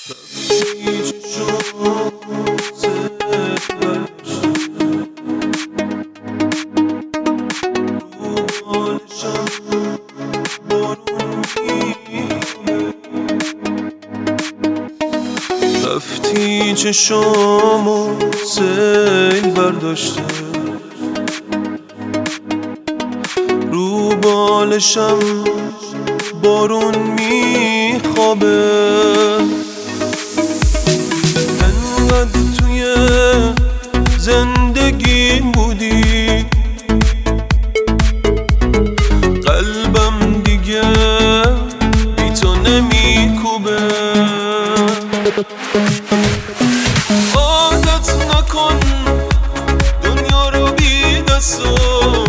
رفتی چشامو سیل برداشته، رو بالشم بارون میخوابه. انقدر توی زندگیم بودی، قلبم دیگه بی تو نمیکوبه. عادت نکن دنیا رو بی دستم،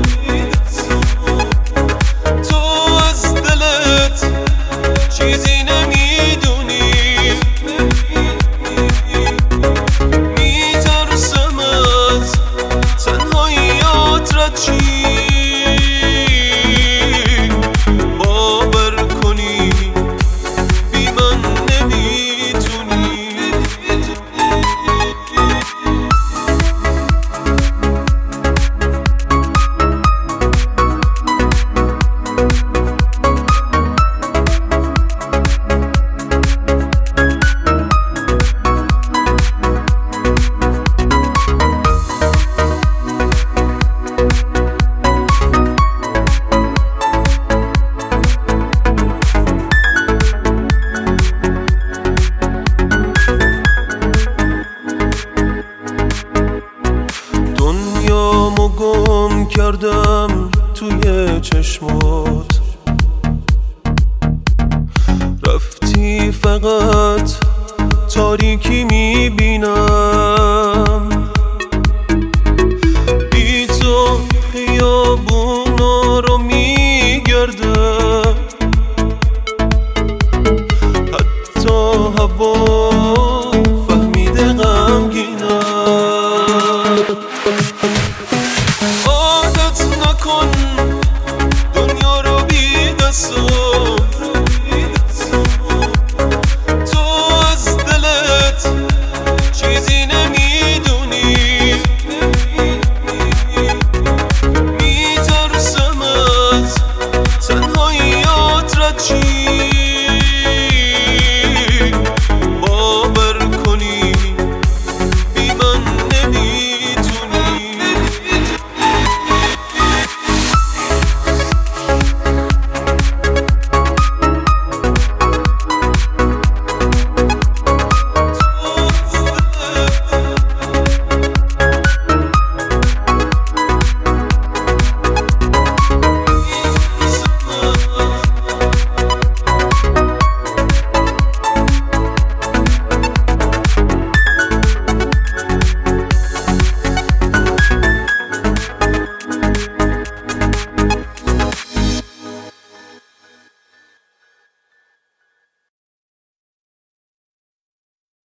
تو از دلت چیزی نمیدونی. میترسم از تنهاییات رد چی، باور کنی بی من نمیتونی. دنیامو گم کردم توی چشمات، رفتی فقط تاریکی میبینم.